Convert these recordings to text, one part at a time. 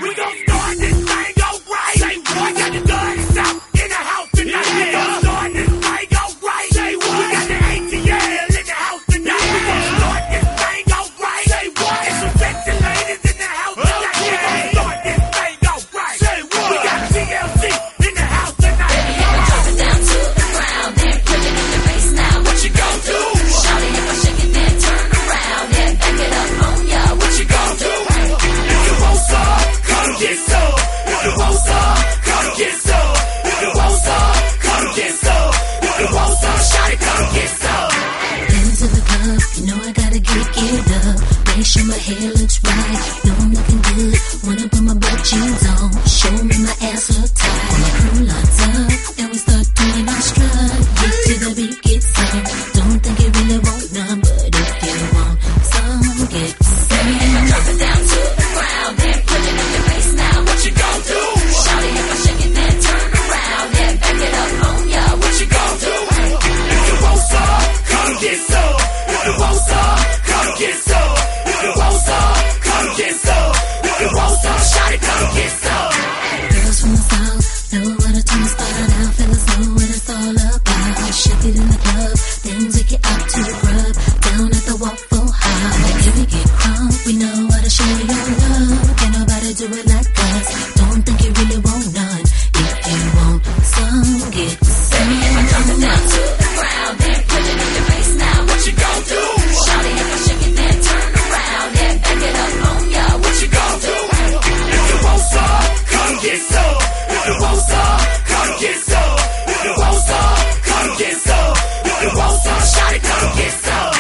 We gon' start this thing alright. Say what? Got the guns out in the house tonight. We gon' start this thing alright. Say what? We got the ATL in the house tonight. We gon' start this thing alright. Say what? There's some sexy ladies in the house tonight. We gon' start this thing alright. Say what? We got TLC in the house tonight. Drop it down to the ground, then put it in your face now. What you gon' do? Shawty, if I shake it, then turn around, then back it up on ya. What you gon' do? If you want some, come get some. If you want some, come get some. If you want some, come get some. If you want some, shawty, come get some. Into the club, you know I gotta get geared up. Make sure my hair looks right, know I'm looking good. Wanna put my butt jeans on, show me my ass look tight. My crew locked up, and we start doing our strut. Get to the beat, get some. Don't think you really want none, but if you want some, get some. Drop it down to the ground, then put it in your face now. What you gon' do? Shawty, if I shake it, then turn around, then back it up on ya. What you gon' do? If you want some, come get some. If you want some, come get some. If you want some, come get some. If you want some, shawty, come get some. Girls from the south know how to turn the spot out. Fellas know what it's all about. Shake it in the club, then take it out to the grub. Down at the Waffle House. If we get crunk, we know how to show your love. Can't nobody do it like us. Don't think you really want none. If you want some, get some. Drop it down to the ground, then put it in your face now. What you gon' do? Shawty, if I shake it, then turn around, then back it up on ya. What you gon' do? If you want some, come get some. If you want some, come get some. If you want some, come get some. If you want some, shawty, come get some.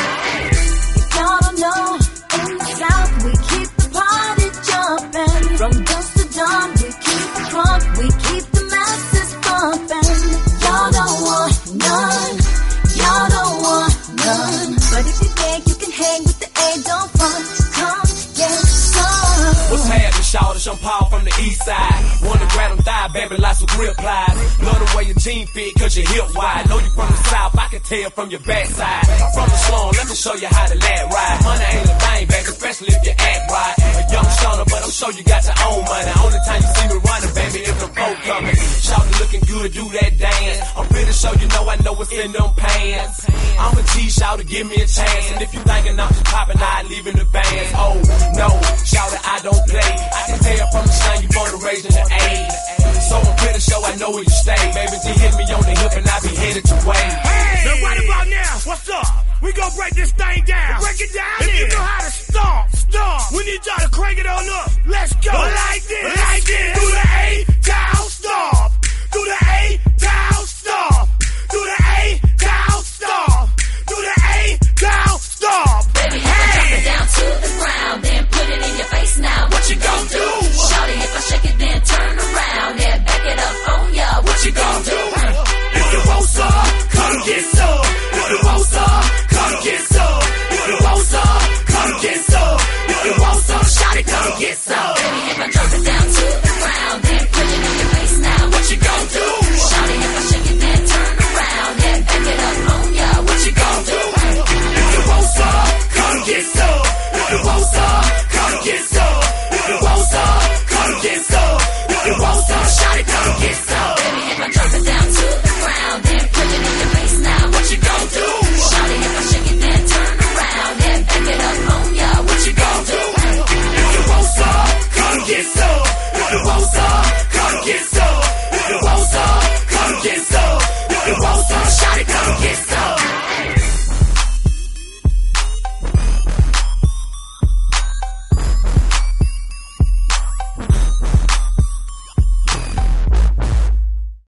Y'all don't know, in the South we keep the party jumping. From dusk to dawn we keep it drunk, we keep the masses pumping. Y'all don't want none, y'all don't want none. But if you think you can hang with the A, don't front, come get some. What's happening, shawty? I'm Paul from the east side. Wanna grab them thigh, baby, like some grip plies. Love the way your jean fit, cause your hip wide. Know you from the south, I can tell from your backside. From the slum, let me show you how to let ride. Money ain't a thing, baby, especially if you act right. A young stoner, but I'm sure you got your own money. Only time you see me running, baby, if the folk coming. Shawty looking good, do that dance. I'm pretty sure you know I know what's in them pants. I'm a G, shawty, give me a chance. And if you thinking I'm just popping, I leave in the bands. Oh, no, shawty, I don't play. I can tell from the sound you born and raised in the age. So I'm pretty sure I know where you stay. Baby, just hit me on the hip and I be headed your way. Hey, now right about now, what's up? We gon' break this thing down. Break it down. If you know how to stomp, we need y'all to crank it on up. Let's go. Like this, like this. Do the A down stomp. Do the A down stomp. Do the A down stomp. Do the A down stomp. Baby, drop it down to the ground, then put it in your face now. What you gon' do? Shawty, if I shake it, then turn around, then back it up on ya. What you gon' do? If you want some, come get some. If you want some, come get some. If you want some, come get some. If you want some, shawty, come get some. Baby, if I drop it down to the ground, then put it in your face now. What you gon' do? Shawty, if I shake it, then turn around, then back it up on ya. What you gon' do? If you want some, come get some. If you want some, come get some. If you want some, come get some. If you want some, shawty, come get some. Baby, if I drop it down to the ground, then put it in your face now. What you gon' do? Shawty, if I shake it, then turn around, then back it up on ya. What you gon' do? If you want some, come get some. If you want some, come get some.